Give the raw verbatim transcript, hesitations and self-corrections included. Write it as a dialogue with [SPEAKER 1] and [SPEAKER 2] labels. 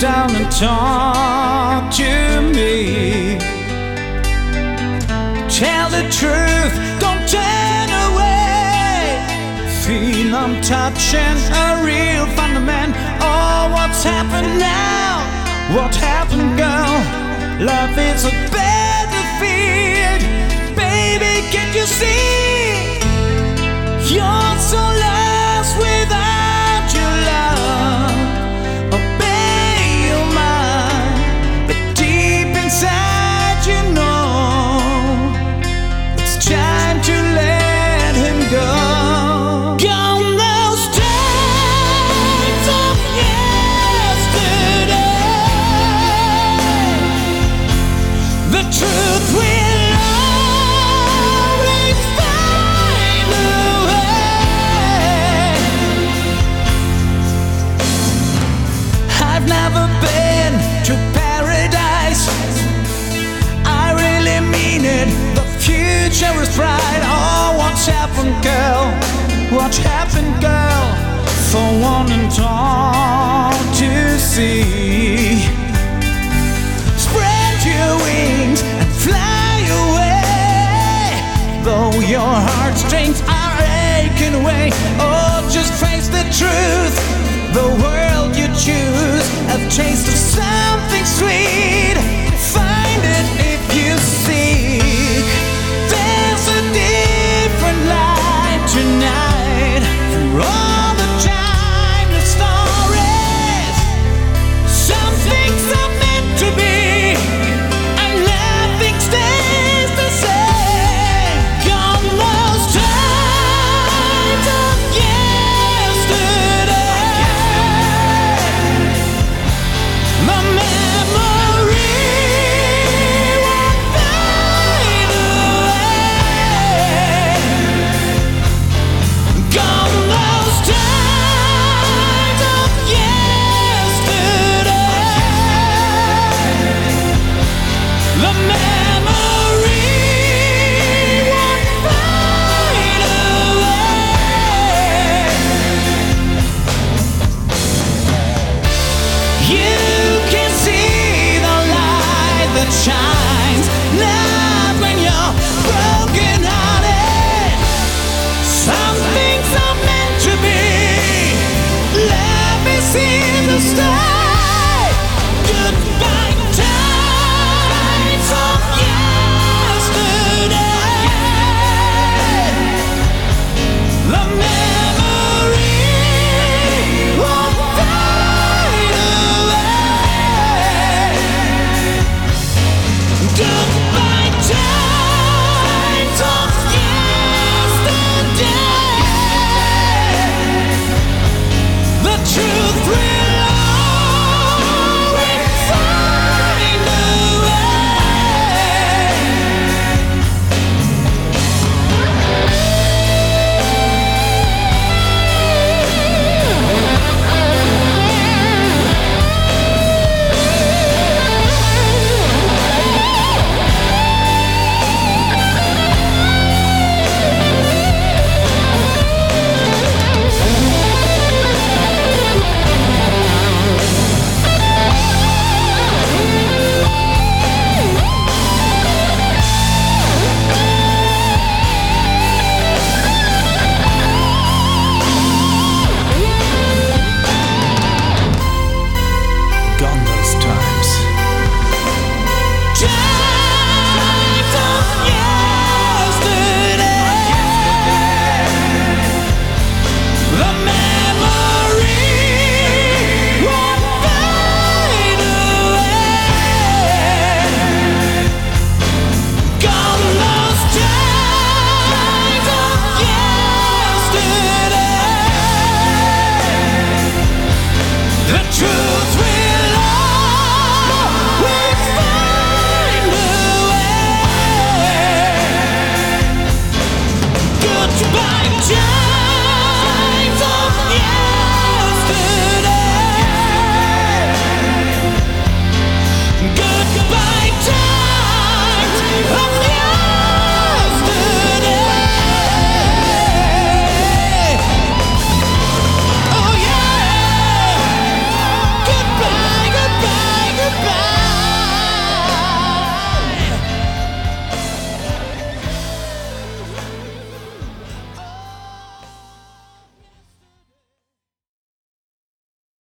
[SPEAKER 1] down and talk to me. Tell the truth, don't turn away. Feel I'm touching a real fundament. Oh, what's happened now? What happened, girl? Love is a battlefield. Baby, can't you see? You're so lost without your love. Obey your mind, but deep inside you know it's time to let him go. Gone those times of yesterday. The truth will always find a way. I've never been to paradise. I really mean it. The future is bright. Oh, what's happened, girl? What happened, girl? For one and all to see. Spread your wings and fly away. Though your heartstrings are aching away. Oh, just face the truth. The world you choose, a taste of something sweet. Find it if you seek. There's a different light tonight. For all the timeless stories, some things are meant to be, and nothing stays the same. Gone those times of yesterday. My memory won't fade away. Gone those times of yesterday. The memory won't fade away. You can see the light that shines, not when you're broken hearted. Some things are meant to be. Love is in the sky. Goodbye times of yesterday. The memory won't fade away. Goodbye times of yesterday. The truth will always find a way. Gone those times.